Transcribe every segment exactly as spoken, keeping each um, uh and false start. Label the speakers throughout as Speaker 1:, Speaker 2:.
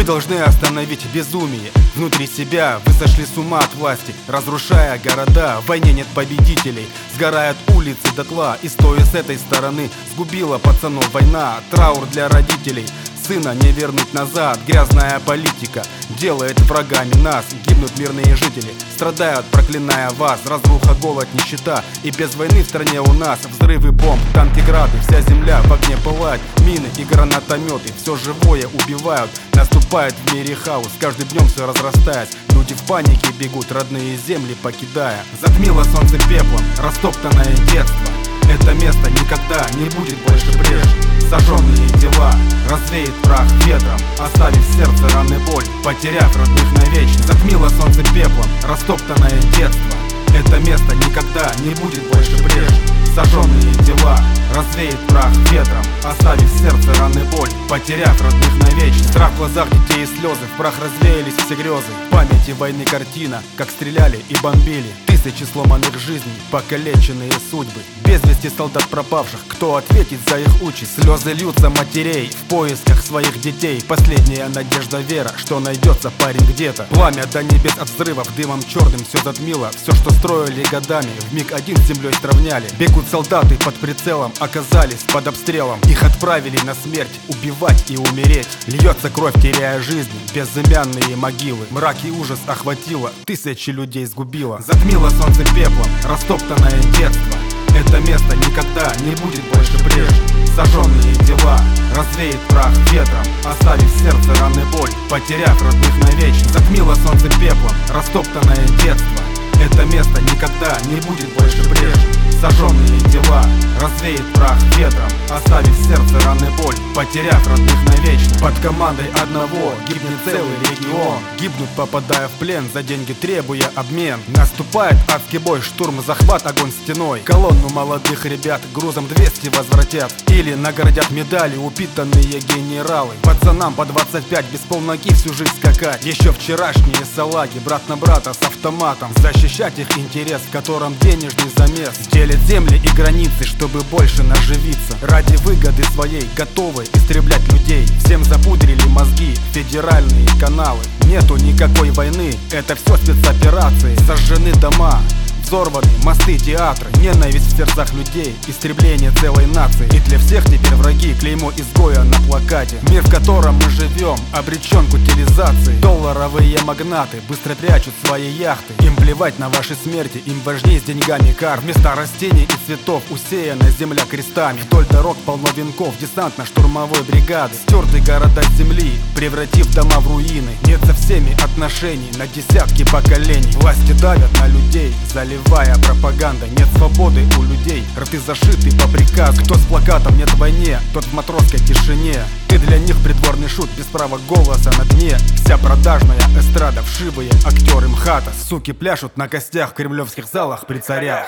Speaker 1: Вы должны остановить безумие внутри себя. Вы сошли с ума от власти, разрушая города. В войне нет победителей, сгорают улицы дотла. И стоя с этой стороны, сгубила пацанов война. Траур для родителей, сына не вернуть назад. Грязная политика делает врагами нас. Гибнут мирные жители, страдают, проклиная вас. Разруха, голод, нищета, и без войны в стране у нас взрывы бомб, танки, грады, вся земля в огне пылает. Мины и гранатометы, все живое убивают. Наступает в мире хаос, каждым днем все разрастаясь. Люди в панике бегут, родные земли покидая. Затмило солнце пеплом растоптанное детство. Это место никогда не будет больше прежним. Сожженные тела развеет прах ветром, оставив в сердце раны боль, потеряв родных навечно. Затмило солнце пеплом растоптанное детство. Это место никогда не будет больше прежним. Сожженные тела развеет прах ветром, оставив в сердце раны боль, потеряв родных навечно. Страх в глазах детей и слезы, в прах развеялись все грезы. В памяти войны картина, как стреляли и бомбили. Тысячи сломанных жизней, покалеченные судьбы. Без вести солдат пропавших, кто ответит за их участь? Слезы льются матерей в поисках своих детей. Последняя надежда, вера, что найдется парень где-то. Пламя до небес от взрывов, дымом черным все затмило. Все, что строили годами, вмиг один с землей сравняли. Бегут солдаты под прицелом, оказались под обстрелом. Их отправили на смерть, убивать и умереть. Льется кровь, теряя жизнь, безымянные могилы. Мрак и ужас охватило, тысячи людей сгубило. Затмило солнце пеплом растоптанное детство. Это место никогда не будет больше прежним. Сожженные тела развеет прах ветром, оставив в сердце раны боль, потеряв родных навечно. Затмило солнце пеплом растоптанное детство. Это место никогда не будет больше прежним. Сожженные тела развеет прах ветром, оставив в сердце раны боль, потеряв родных навечно. Под командой одного гибнет целый регион. Гибнут, попадая в плен, за деньги требуя обмен. Наступает адский бой, штурм, захват, огонь стеной. Колонну молодых ребят грузом двести возвратят. Или наградят медали упитанные генералы. Пацанам по двадцать пять без полноги всю жизнь скакать. Еще вчерашние салаги, брат на брата с автоматом. Защищать их интерес, в котором денежный замес. Делят земли и границы, чтобы больше наживиться. Ради выгоды своей готовы истреблять людей. Всем запудрили мозги федеральные каналы. Нету никакой войны, это все спецоперации. Сожжены дома, взорваны мосты, театры. Ненависть в сердцах людей, истребление целой нации. И для всех теперь враги, клеймо изгоя на плакате. Мир, в котором мы живем, обречен к утилизации. Долларовые магнаты быстро прячут свои яхты. Им плевать на ваши смерти, им важнее с деньгами карт. Вместо растений и цветов усеяна земля крестами. Вдоль дорог полно венков десантно-штурмовой бригады. Стерты города с земли, превратив дома в руины. Нет со всеми отношений на десятки поколений. Власти давят на людей, заливая пропагандой. Нет свободы у людей, рты зашиты по приказу. Кто с плакатом «Нет войне», тот в матросской тишине. Ты для них притворный шут, без права голоса на дне. Вся продажная эстрада, вшивые актеры МХАТа. Суки пляшут на костях в кремлевских залах при царях.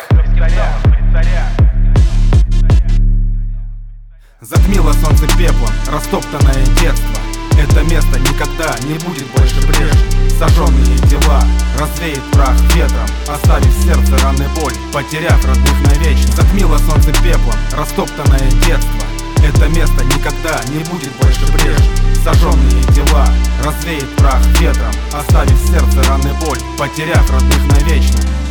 Speaker 1: Затмило солнце пеплом растоптанное детство. Это место никогда не будет больше прежним. Сожженные тела развеет прах ветром, оставив в сердце раны боль, потеряв родных навечно. Затмило солнце пеплом растоптанное детство. Это место никогда не будет больше прежним. Сожженные тела развеет прах ветром, оставив в сердце раны боль, потеряв родных навечно.